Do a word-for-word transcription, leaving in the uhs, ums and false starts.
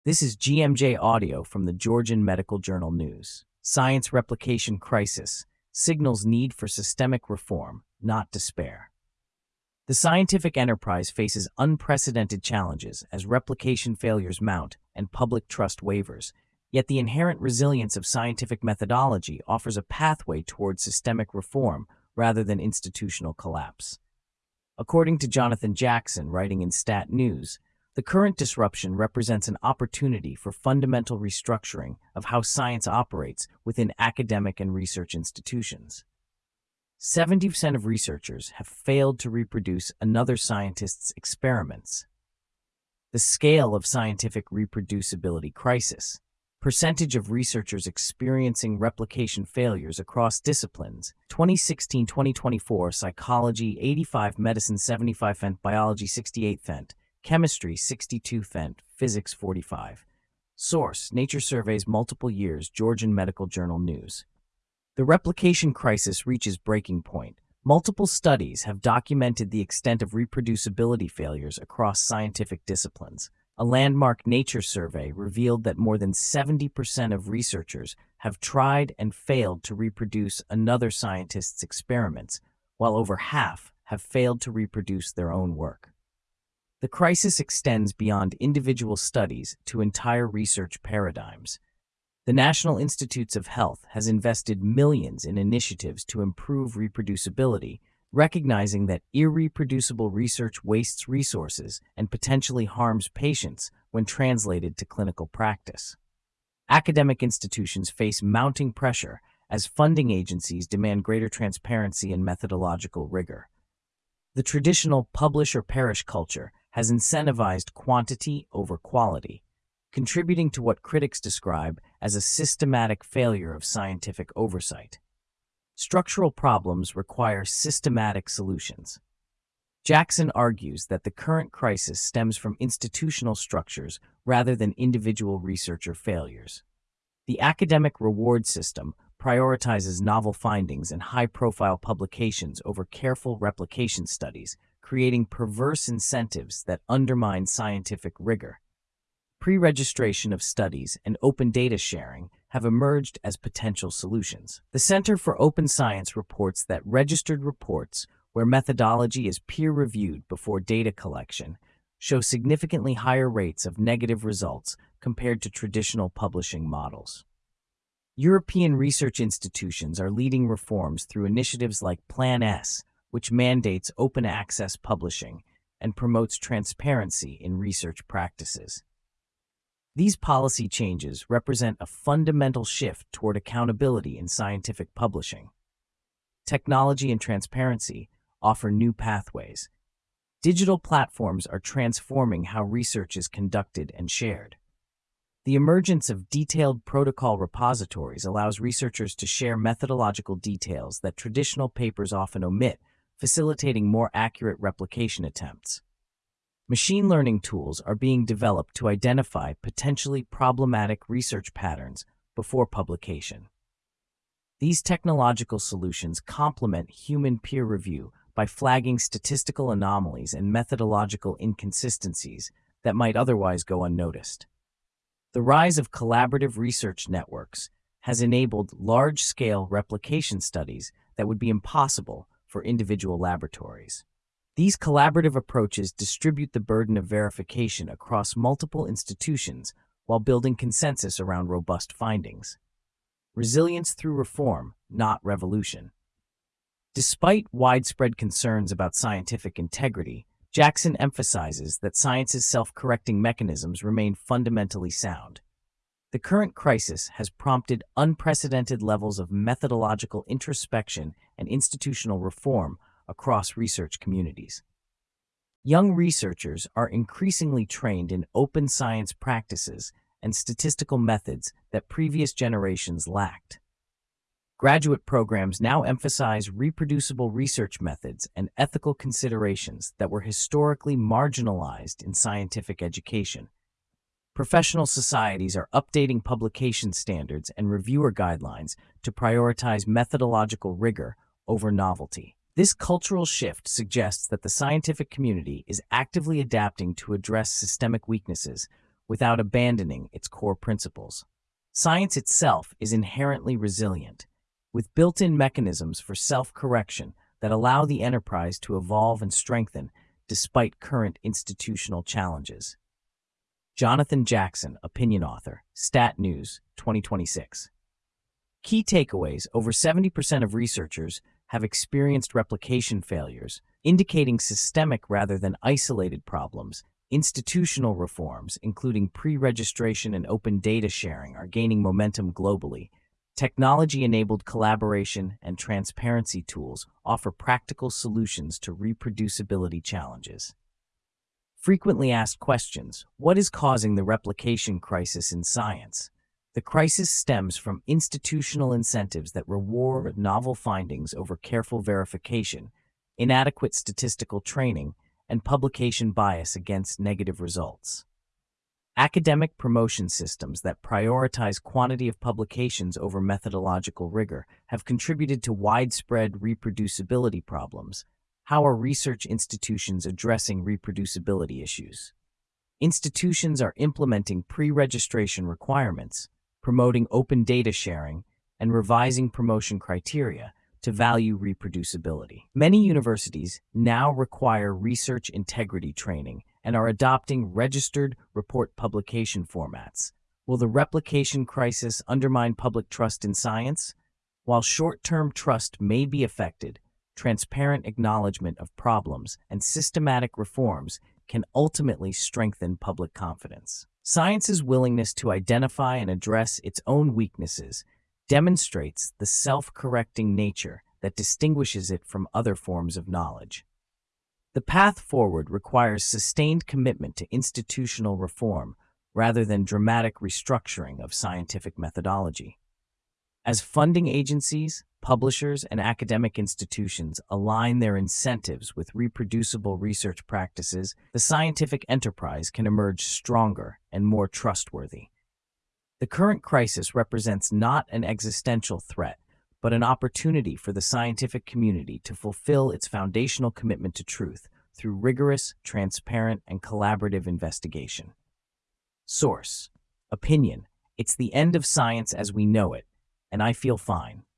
This is G M J Audio from the Georgian Medical Journal News. Science replication crisis signals need for systemic reform, not despair. The scientific enterprise faces unprecedented challenges as replication failures mount and public trust wavers, yet the inherent resilience of scientific methodology offers a pathway towards systemic reform rather than institutional collapse. According to Jonathan Jackson, writing in Stat News, the current disruption represents an opportunity for fundamental restructuring of how science operates within academic and research institutions. seventy percent of researchers have failed to reproduce another scientist's experiments. The scale of scientific reproducibility crisis. Percentage of researchers experiencing replication failures across disciplines: twenty sixteen to twenty twenty-four, psychology eighty-five percent, medicine seventy-five percent, biology sixty-eight percent, chemistry sixty-two percent, physics forty-five percent. Source: Nature Surveys, multiple years, Georgian Medical Journal News. The replication crisis reaches breaking point. Multiple studies have documented the extent of reproducibility failures across scientific disciplines. A landmark Nature survey revealed that more than seventy percent of researchers have tried and failed to reproduce another scientist's experiments, while over half have failed to reproduce their own work. The crisis extends beyond individual studies to entire research paradigms. The National Institutes of Health has invested millions in initiatives to improve reproducibility, recognizing that irreproducible research wastes resources and potentially harms patients when translated to clinical practice. Academic institutions face mounting pressure as funding agencies demand greater transparency and methodological rigor. The traditional publish or perish culture has incentivized quantity over quality, contributing to what critics describe as a systematic failure of scientific oversight. Structural problems require systematic solutions. Jackson argues that the current crisis stems from institutional structures rather than individual researcher failures. The academic reward system prioritizes novel findings and high-profile publications over careful replication studies, creating perverse incentives that undermine scientific rigor. Pre-registration of studies and open data sharing have emerged as potential solutions. The Center for Open Science reports that registered reports, where methodology is peer-reviewed before data collection, show significantly higher rates of negative results compared to traditional publishing models. European research institutions are leading reforms through initiatives like Plan S, which mandates open access publishing and promotes transparency in research practices. These policy changes represent a fundamental shift toward accountability in scientific publishing. Technology and transparency offer new pathways. Digital platforms are transforming how research is conducted and shared. The emergence of detailed protocol repositories allows researchers to share methodological details that traditional papers often omit, facilitating more accurate replication attempts. Machine learning tools are being developed to identify potentially problematic research patterns before publication. These technological solutions complement human peer review by flagging statistical anomalies and methodological inconsistencies that might otherwise go unnoticed. The rise of collaborative research networks has enabled large-scale replication studies that would be impossible for individual laboratories. These collaborative approaches distribute the burden of verification across multiple institutions while building consensus around robust findings. Resilience through reform, not revolution. Despite widespread concerns about scientific integrity, Jackson emphasizes that science's self-correcting mechanisms remain fundamentally sound. The current crisis has prompted unprecedented levels of methodological introspection and institutional reform across research communities. Young researchers are increasingly trained in open science practices and statistical methods that previous generations lacked. Graduate programs now emphasize reproducible research methods and ethical considerations that were historically marginalized in scientific education. Professional societies are updating publication standards and reviewer guidelines to prioritize methodological rigor over novelty. This cultural shift suggests that the scientific community is actively adapting to address systemic weaknesses, without abandoning its core principles. Science itself is inherently resilient, with built-in mechanisms for self-correction that allow the enterprise to evolve and strengthen despite current institutional challenges. Jonathan Jackson, opinion author, Stat News, twenty twenty-six. Key takeaways: over seventy percent of researchers have experienced replication failures, indicating systemic rather than isolated problems. Institutional reforms, including pre-registration and open data sharing, are gaining momentum globally. Technology-enabled collaboration and transparency tools offer practical solutions to reproducibility challenges. Frequently asked questions: what is causing the replication crisis in science? The crisis stems from institutional incentives that reward novel findings over careful verification, inadequate statistical training, and publication bias against negative results. Academic promotion systems that prioritize quantity of publications over methodological rigor have contributed to widespread reproducibility problems. How are research institutions addressing reproducibility issues? Institutions are implementing pre-registration requirements, promoting open data sharing, and revising promotion criteria to value reproducibility. Many universities now require research integrity training and are adopting registered report publication formats. Will the replication crisis undermine public trust in science? While short-term trust may be affected, transparent acknowledgement of problems and systematic reforms can ultimately strengthen public confidence. Science's willingness to identify and address its own weaknesses demonstrates the self-correcting nature that distinguishes it from other forms of knowledge. The path forward requires sustained commitment to institutional reform rather than dramatic restructuring of scientific methodology. As funding agencies, publishers, and academic institutions align their incentives with reproducible research practices, the scientific enterprise can emerge stronger and more trustworthy. The current crisis represents not an existential threat, but an opportunity for the scientific community to fulfill its foundational commitment to truth through rigorous, transparent, and collaborative investigation. Source: opinion. It's the end of science as we know it, and I feel fine.